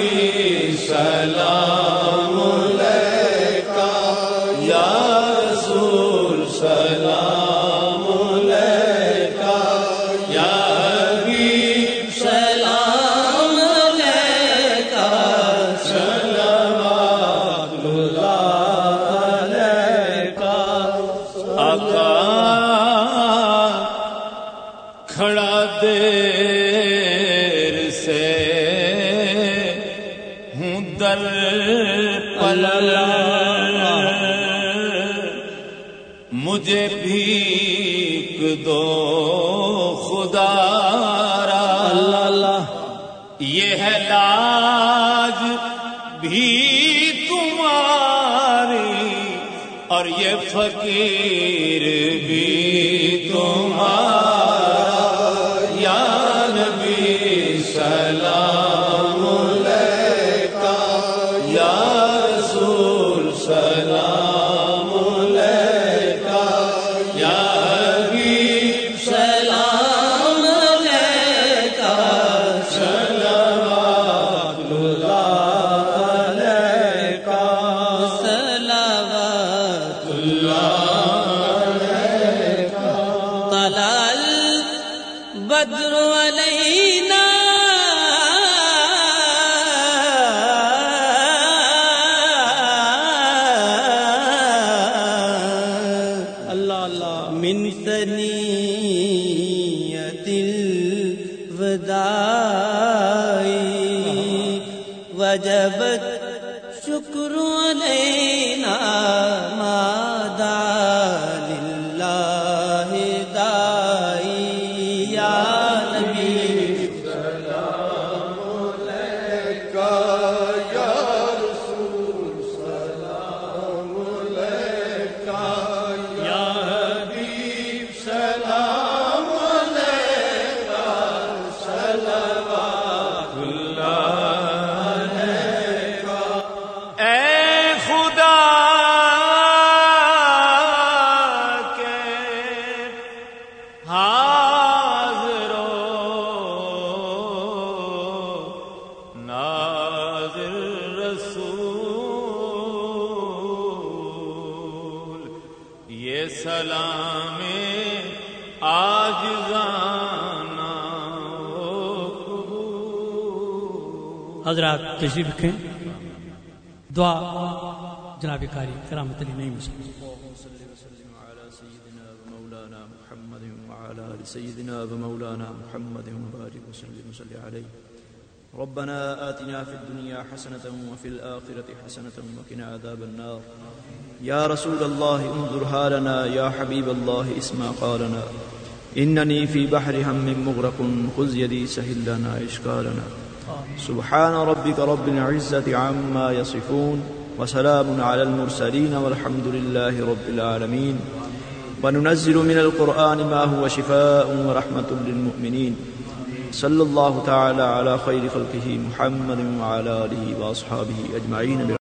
نبی سلام علیکہ، یا رسول سلام علیکہ، یا حبیب سلام علیکہ، صلوات اللہ علیکہ۔ آقا کھڑا دیر سے ہوں در پل، مجھے بھیک دو خدا را، یہ ہے لاج بھی تمہاری اور یہ فقیر بھی تمہارا، یا نبی سلام علیکہ، یا رسول سلام علیکہ، یا حبیب سلام علیکہ، صلوات اللہ علیکہ، صلوات اللہ علیکہ۔ طلع البدر علینا من ثنیۃ الوداع، وجبت شکر علینا ما دعا للہ داعی، یا نبی سلام علیکہ، یا رسول سلام علیکہ، یا حبیب سلام علیکہ، صلوات اللہ علیکہ۔ اے خدا کے حاضر و ناظر رسول، یہ سلام عاجزانہ قبول۔ حضرات تشریف رکھیں، دعا جناب قاری کرامت علی نعیم صاحب۔ اللهم صل وسلم على سيدنا ومولانا محمد وعلى آل سيدنا ومولانا محمد وبارك وسلم وصل عليه. ربنا آتنا في الدنيا حسنة وفي الآخرة حسنة وقنا عذاب النار. يا رسول الله انظر حالنا، يا حبيب الله اسمع قالنا، إنني في بحر هم مغرق خذ يدي سهل لنا إشكالنا. سبحان ربك رب العزة عما يصفون وسلام على المرسلين والحمد لله رب العالمين. وننزل من القرآن ما هو شفاء ورحمة للمؤمنين. صلى الله تعالى على خير خلقه محمد وعلى آله وأصحابه أجمعين.